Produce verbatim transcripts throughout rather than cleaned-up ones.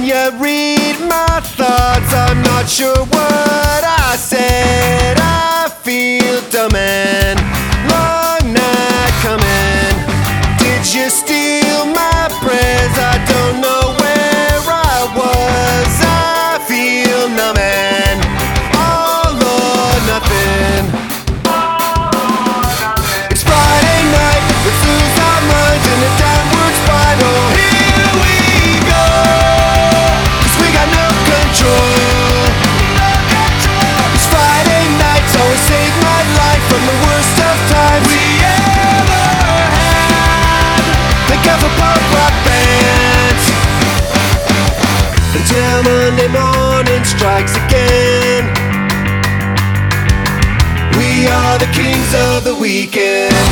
Can you read my thoughts? I'm not sure what I said. I feel dumb and long night coming. Did you steal my prayers? I don't know where I was. I feel numb and all or nothing. It's Friday night, let's lose our minds in a downward spiral. Here we go, 'cause we got no control. It's Friday nights always save my life from the worst of times we ever had. Think of a punk rock band until Monday morning strikes again. We are the kings of the weekend.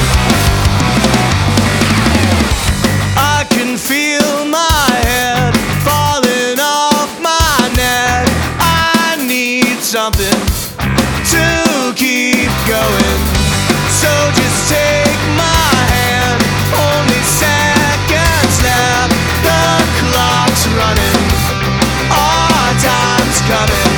I can feel my head falling off my neck. I need something to keep going. So just take my hand, only seconds left. The clock's running, our time's coming.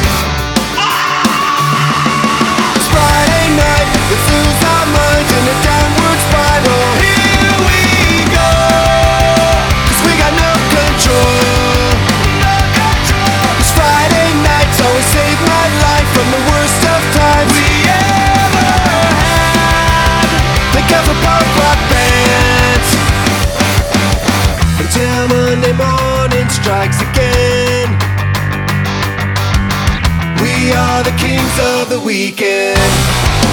It's Friday night, let's lose our minds in a downward spiral. Here we go, 'cause we got no control. It's Friday nights always save my life from the worst of times we ever had. Think of a punk rock band until Monday morning strikes again. We are the kings of the weekend.